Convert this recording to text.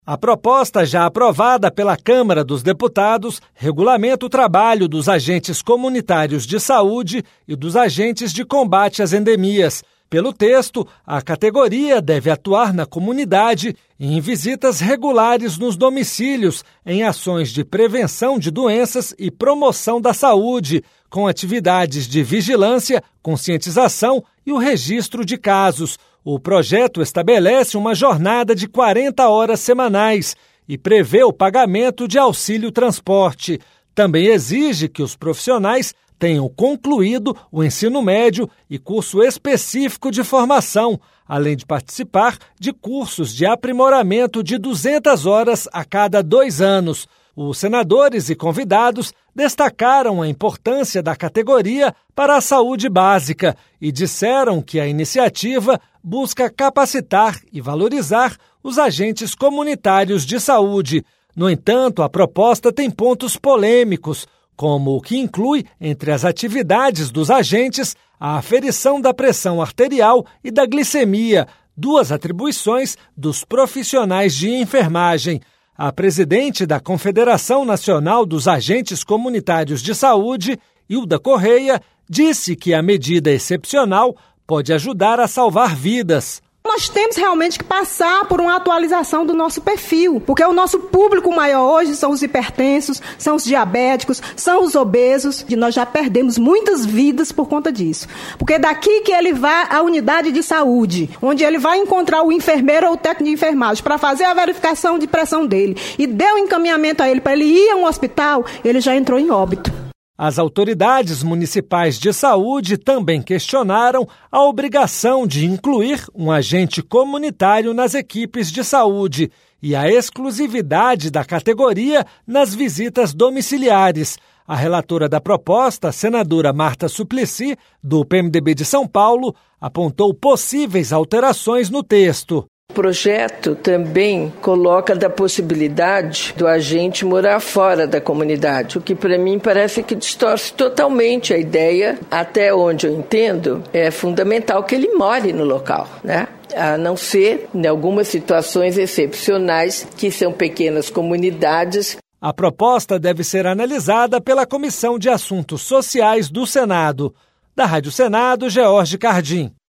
A proposta, já aprovada pela Câmara dos Deputados, regulamenta o trabalho dos agentes comunitários de saúde e dos agentes de combate às endemias. Pelo texto, a categoria deve atuar na comunidade em visitas regulares nos domicílios, em ações de prevenção de doenças e promoção da saúde, com atividades de vigilância, conscientização e o registro de casos. O projeto estabelece uma jornada de 40 horas semanais e prevê o pagamento de auxílio transporte. Também exige que os profissionais tenham concluído o ensino médio e curso específico de formação, além de participar de cursos de aprimoramento de 200 horas a cada 2 anos. Os senadores e convidados destacaram a importância da categoria para a saúde básica e disseram que a iniciativa busca capacitar e valorizar os agentes comunitários de saúde. No entanto, a proposta tem pontos polêmicos, como o que inclui, entre as atividades dos agentes, a aferição da pressão arterial e da glicemia, 2 atribuições dos profissionais de enfermagem. A presidente da Confederação Nacional dos Agentes Comunitários de Saúde, Hilda Correia, disse que a medida excepcional pode ajudar a salvar vidas. Nós temos realmente que passar por uma atualização do nosso perfil, porque o nosso público maior hoje são os hipertensos, são os diabéticos, são os obesos, e nós já perdemos muitas vidas por conta disso. Porque daqui que ele vai à unidade de saúde, onde ele vai encontrar o enfermeiro ou o técnico de enfermagem para fazer a verificação de pressão dele e deu encaminhamento a ele para ele ir a um hospital, ele já entrou em óbito. As autoridades municipais de saúde também questionaram a obrigação de incluir um agente comunitário nas equipes de saúde e a exclusividade da categoria nas visitas domiciliares. A relatora da proposta, a senadora Marta Suplicy, do PMDB de São Paulo, apontou possíveis alterações no texto. O projeto também coloca da possibilidade do agente morar fora da comunidade, o que para mim parece que distorce totalmente a ideia. Até onde eu entendo, é fundamental que ele more no local, né? A não ser em algumas situações excepcionais, que são pequenas comunidades. A proposta deve ser analisada pela Comissão de Assuntos Sociais do Senado. Da Rádio Senado, George Cardim.